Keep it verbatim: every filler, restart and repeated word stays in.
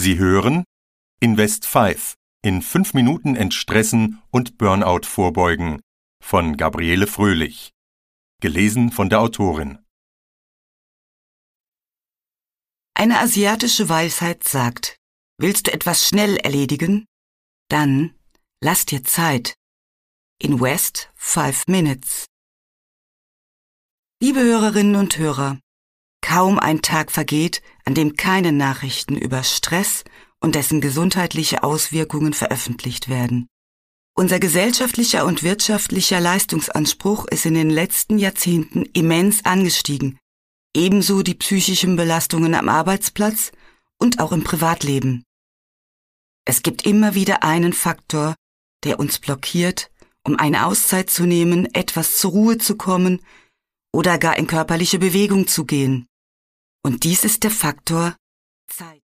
Sie hören Invest fünf. In fünf Minuten entstressen und Burnout vorbeugen von Gabriele Fröhlich. Gelesen von der Autorin. Eine asiatische Weisheit sagt, willst du etwas schnell erledigen? Dann lass dir Zeit. Invest five minutes. Liebe Hörerinnen und Hörer, kaum ein Tag vergeht, an dem keine Nachrichten über Stress und dessen gesundheitliche Auswirkungen veröffentlicht werden. Unser gesellschaftlicher und wirtschaftlicher Leistungsanspruch ist in den letzten Jahrzehnten immens angestiegen, ebenso die psychischen Belastungen am Arbeitsplatz und auch im Privatleben. Es gibt immer wieder einen Faktor, der uns blockiert, um eine Auszeit zu nehmen, etwas zur Ruhe zu kommen oder gar in körperliche Bewegung zu gehen. Und dies ist der Faktor Zeit.